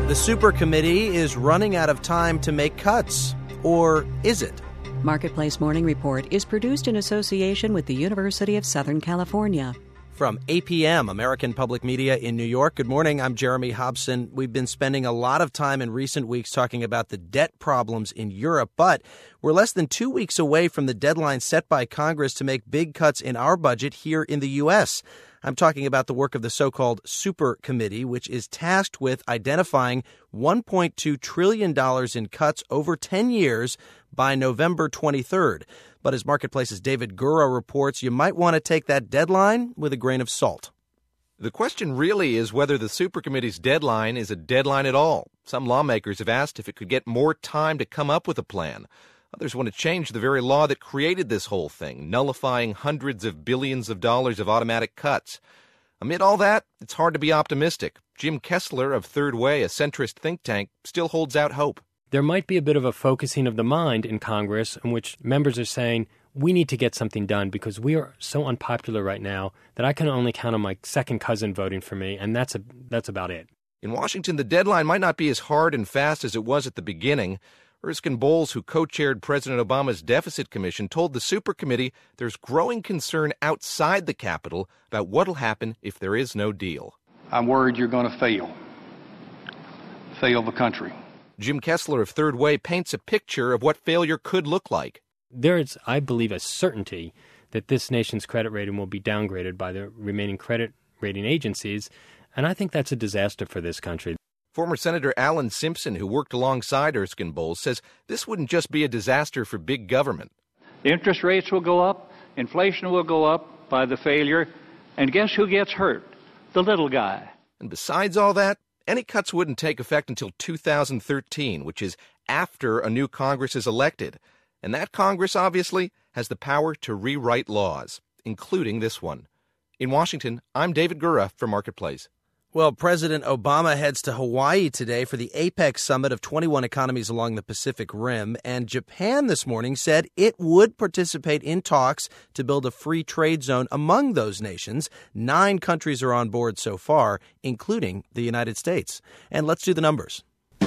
The Super Committee is running out of time to make cuts. Or is it? Marketplace Morning Report is produced in association with the University of Southern California. From APM, American Public Media in New York. Good morning. I'm Jeremy Hobson. We've been spending a lot of time in recent weeks talking about the debt problems in Europe, but we're less than 2 weeks away from the deadline set by Congress to make big cuts in our budget here in the U.S. I'm talking about the work of the so-called Super Committee, which is tasked with identifying $1.2 trillion in cuts over 10 years by November 23rd. But as Marketplace's David Gura reports, you might want to take that deadline with a grain of salt. The question really is whether the Super Committee's deadline is a deadline at all. Some lawmakers have asked if it could get more time to come up with a plan. Others want to change the very law that created this whole thing, nullifying hundreds of billions of dollars of automatic cuts. Amid all that, it's hard to be optimistic. Jim Kessler of Third Way, a centrist think tank, still holds out hope. There might be a bit of a focusing of the mind in Congress in which members are saying, we need to get something done because we are so unpopular right now that I can only count on my second cousin voting for me, and that's about it. In Washington, the deadline might not be as hard and fast as it was at the beginning. Erskine Bowles, who co-chaired President Obama's Deficit Commission, told the Super Committee there's growing concern outside the Capitol about what'll happen if there is no deal. I'm worried you're going to fail the country. Jim Kessler of Third Way paints a picture of what failure could look like. There is, I believe, a certainty that this nation's credit rating will be downgraded by the remaining credit rating agencies, and I think that's a disaster for this country. Former Senator Alan Simpson, who worked alongside Erskine Bowles, says this wouldn't just be a disaster for big government. The interest rates will go up, inflation will go up by the failure, and guess who gets hurt? The little guy. And besides all that, any cuts wouldn't take effect until 2013, which is after a new Congress is elected. And that Congress, obviously, has the power to rewrite laws, including this one. In Washington, I'm David Gura for Marketplace. Well, President Obama heads to Hawaii today for the APEC summit of 21 economies along the Pacific Rim, and Japan this morning said it would participate in talks to build a free trade zone among those nations. 9 countries are on board so far, including the United States. And let's do the numbers.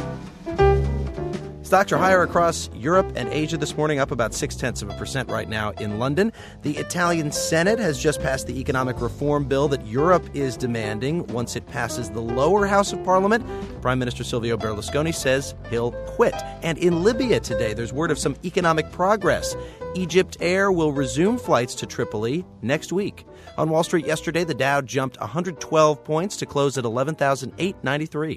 Stocks are higher across Europe and Asia this morning, up about 0.6% right now in London. The Italian Senate has just passed the economic reform bill that Europe is demanding. Once it passes the lower house of parliament, Prime Minister Silvio Berlusconi says he'll quit. And in Libya today, there's word of some economic progress. Egypt Air will resume flights to Tripoli next week. On Wall Street yesterday, the Dow jumped 112 points to close at 11,893.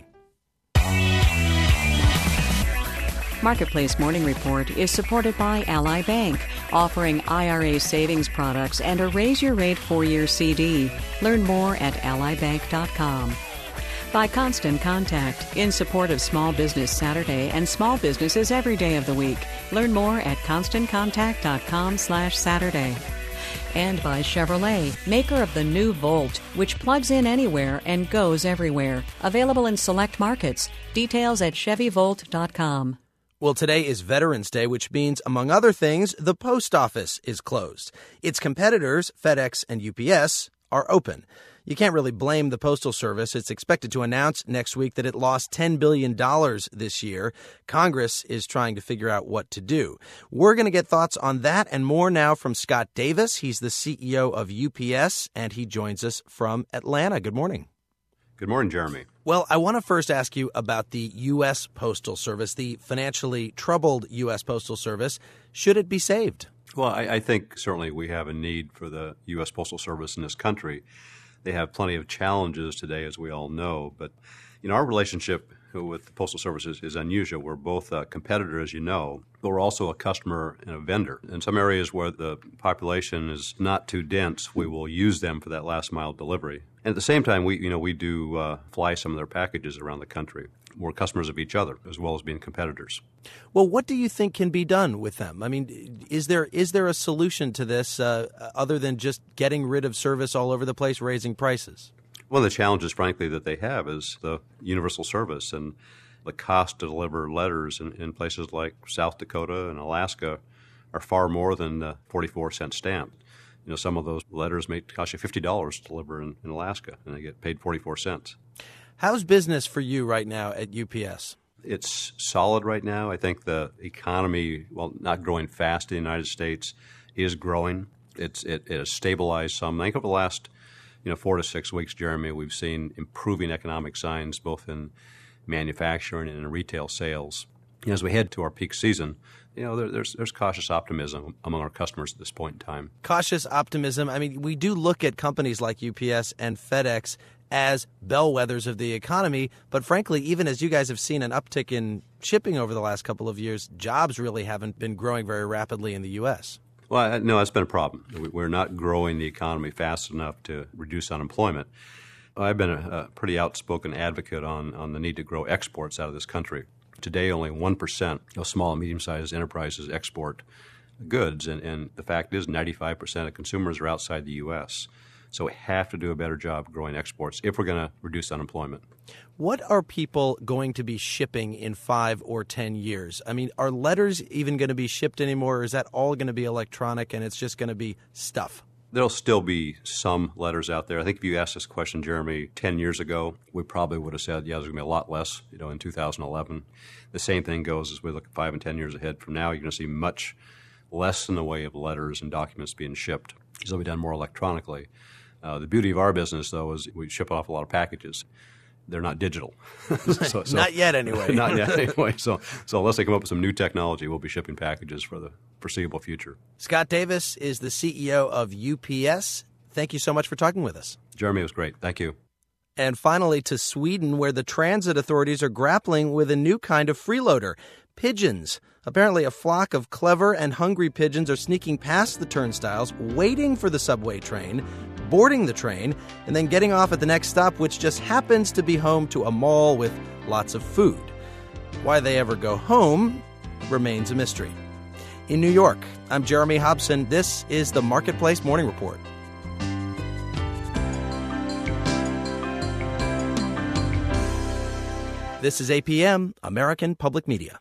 Marketplace Morning Report is supported by Ally Bank, offering IRA savings products and a Raise Your Rate 4-year CD. Learn more at allybank.com. By Constant Contact, in support of Small Business Saturday and small businesses every day of the week. Learn more at constantcontact.com/Saturday. And by Chevrolet, maker of the new Volt, which plugs in anywhere and goes everywhere. Available in select markets. Details at chevyvolt.com. Well, today is Veterans Day, which means, among other things, the post office is closed. Its competitors, FedEx and UPS, are open. You can't really blame the Postal Service. It's expected to announce next week that it lost $10 billion this year. Congress is trying to figure out what to do. We're going to get thoughts on that and more now from Scott Davis. He's the CEO of UPS, and he joins us from Atlanta. Good morning. Good morning, Jeremy. Well, I want to first ask you about the U.S. Postal Service, the financially troubled U.S. Postal Service. Should it be saved? Well, I think certainly we have a need for the U.S. Postal Service in this country. They have plenty of challenges today, as we all know. But, our relationship with the Postal Service is unusual. We're both a competitor, as you know, but we're also a customer and a vendor. In some areas where the population is not too dense, we will use them for that last-mile delivery. And at the same time, we do fly some of their packages around the country. We're customers of each other as well as being competitors. Well, what do you think can be done with them? I mean, is there a solution to this other than just getting rid of service all over the place, raising prices? One of the challenges, frankly, that they have is the universal service, and the cost to deliver letters in places like South Dakota and Alaska are far more than the 44-cent stamp. Some of those letters may cost you $50 to deliver in Alaska, and they get paid 44 cents. How's business for you right now at UPS? It's solid right now. I think the economy, while not growing fast in the United States, is growing. It has stabilized some. I think over the last 4 to 6 weeks, Jeremy, we've seen improving economic signs both in manufacturing and in retail sales. As we head to our peak season, there's cautious optimism among our customers at this point in time. Cautious optimism. I mean, we do look at companies like UPS and FedEx as bellwethers of the economy, but frankly, even as you guys have seen an uptick in shipping over the last couple of years, jobs really haven't been growing very rapidly in the U.S. Well, no, that's been a problem. We're not growing the economy fast enough to reduce unemployment. I've been a pretty outspoken advocate on the need to grow exports out of this country. Today, only 1% of small and medium-sized enterprises export goods, and the fact is 95% of consumers are outside the U.S., so we have to do a better job growing exports if we're going to reduce unemployment. What are people going to be shipping in 5 or 10 years? I mean, are letters even going to be shipped anymore, or is that all going to be electronic and it's just going to be stuff? There'll still be some letters out there. I think if you asked this question, Jeremy, 10 years ago, we probably would have said, there's going to be a lot less, in 2011. The same thing goes as we look 5 and 10 years ahead from now. You're going to see much less in the way of letters and documents being shipped. They'll be done more electronically. The beauty of our business, though, is we ship off a lot of packages. They're not digital. so, not yet, anyway. Not yet, anyway. So unless they come up with some new technology, we'll be shipping packages for the foreseeable future. Scott Davis is the CEO of UPS. Thank you so much for talking with us. Jeremy, it was great. Thank you. And finally to Sweden, where the transit authorities are grappling with a new kind of freeloader, pigeons. Apparently a flock of clever and hungry pigeons are sneaking past the turnstiles, waiting for the subway train, boarding the train, and then getting off at the next stop, which just happens to be home to a mall with lots of food. Why they ever go home remains a mystery. In New York, I'm Jeremy Hobson. This is the Marketplace Morning Report. This is APM, American Public Media.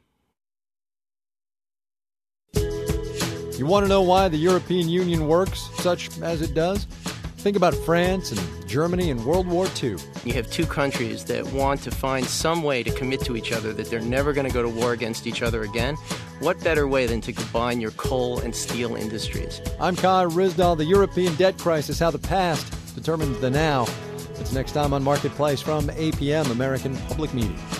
You want to know why the European Union works such as it does? Think about France and Germany in World War II. You have two countries that want to find some way to commit to each other that they're never going to go to war against each other again. What better way than to combine your coal and steel industries? I'm Kai Ryssdal. The European debt crisis, how the past determines the now. It's next time on Marketplace from APM, American Public Media.